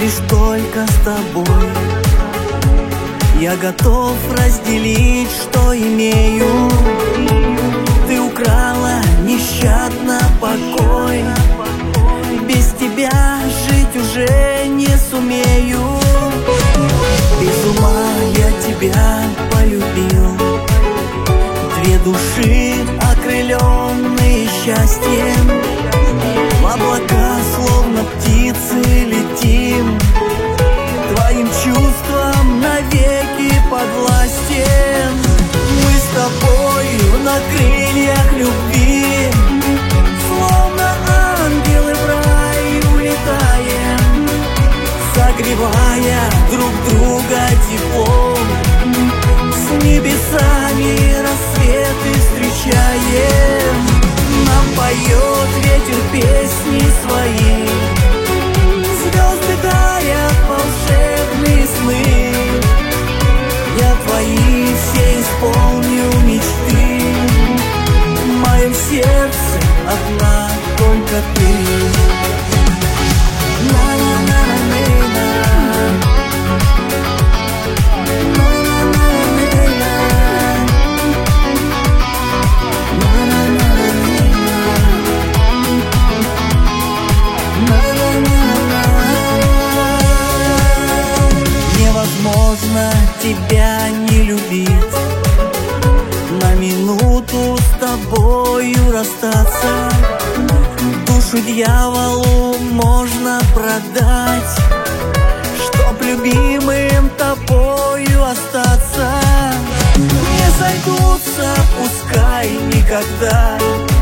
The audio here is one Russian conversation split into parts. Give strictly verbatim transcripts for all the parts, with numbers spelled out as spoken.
лишь только с тобой. Я готов разделить, что имею. Ты украла нещадно покой. Без тебя жить уже не сумею. Без ума я тебя полюбил. Две души, окрыленные счастьем, в облака, словно птицы, летим. Твоим чувствам навеки подвластен. Мы с тобою на крыльях любви, словно ангелы в рай улетаем, согревая друг друга теплом. С небесами рассветы встречаем. Нам поет ветер песни свои, звезды дарят волшебные сны. Я твои все исполню мечты. В моем сердце одна только ты. Невозможно тебя не любить, на минуту с тобою расстаться. Душу дьяволу можно продать, чтоб любимым тобою остаться. Не сойдутся, пускай никогда,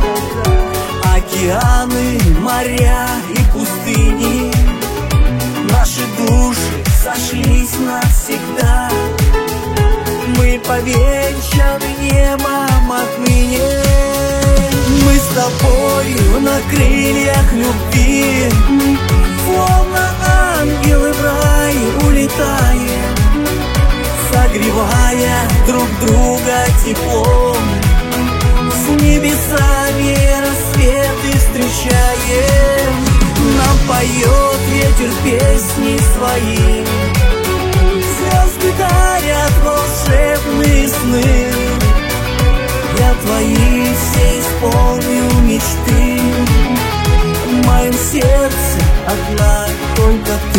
океаны, моря и пустыни. Наши души сошлись навсегда. Мы повенчаны небом отныне. Мы с тобою на крыльях любви, словно ангелы в рай улетаем, согревая друг друга теплом. С небесами рассветы встречаем. Нам поет ветер песни свои, звезды дарят волшебные сны. Я твои все исполню мечты. В моем сердце одна только ты.